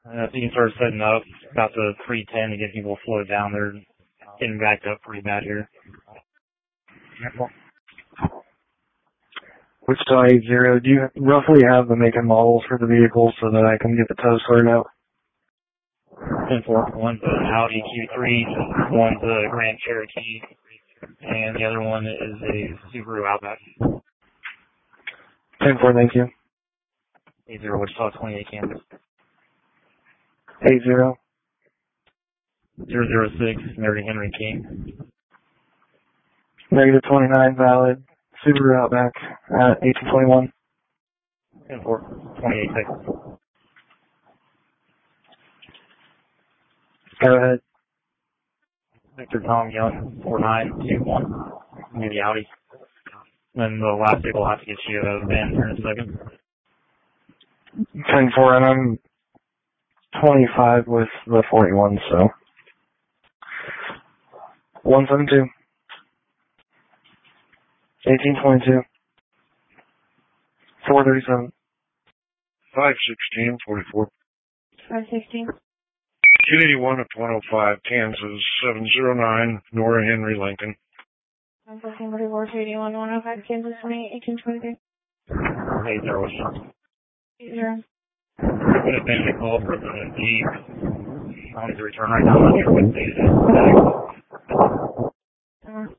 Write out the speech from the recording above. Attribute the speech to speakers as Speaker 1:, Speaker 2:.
Speaker 1: So you can start setting up about the 310 to get people slowed down. They're getting backed up pretty bad here.
Speaker 2: Wichita 80, do you roughly have the make and models for the vehicles so that I can get the tow sorted out?
Speaker 1: 10-4. One's an Audi Q3, one's a Grand Cherokee, and the other one is a Subaru Outback.
Speaker 2: 10-4, thank you.
Speaker 1: 80 Wichita 28 Kansas.
Speaker 2: 80.
Speaker 1: 006 Mary Henry King.
Speaker 2: Negative 29, valid. Subaru Outback at 1821.
Speaker 1: 10-4. 28 Texas.
Speaker 2: Go ahead.
Speaker 1: Victor Tom Young 4921. Maybe Audi. Then the last vehicle will have to get you out of the van here in a second.
Speaker 2: 10-4, and I'm 25 with the 41, so. 172. 1822. 437.
Speaker 3: 516, 44.
Speaker 4: 516.
Speaker 3: 281 at 105, Kansas, 709, Nora Henry, Lincoln.
Speaker 4: 114, 44, 281, 105, Kansas, 1823.
Speaker 1: 80 Wichita.
Speaker 4: 80.
Speaker 1: I'm going to finish the call for the Jeep. I want to return right now. I'm not sure what state it is.